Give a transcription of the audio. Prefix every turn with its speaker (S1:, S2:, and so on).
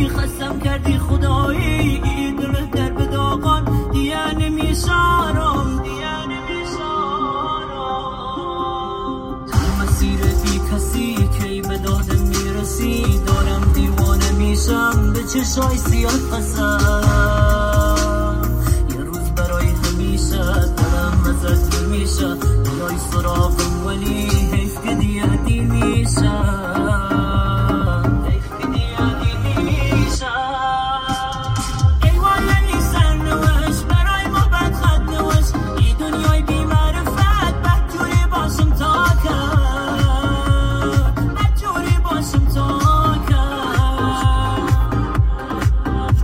S1: خستم کردی خدایی، دل در به داغان دیگه نمیشارم، دیگه نمیشارم. در مسیر بی کسی کی به دادم میرسی، دارم دیوانه میشم به چشای سیاه پسر.